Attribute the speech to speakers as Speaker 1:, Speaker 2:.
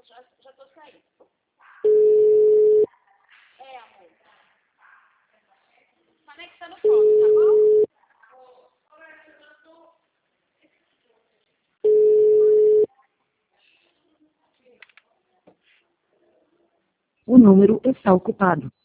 Speaker 1: Já tô saindo. É, amor. Conecta no ponto, tá bom?
Speaker 2: O número está ocupado.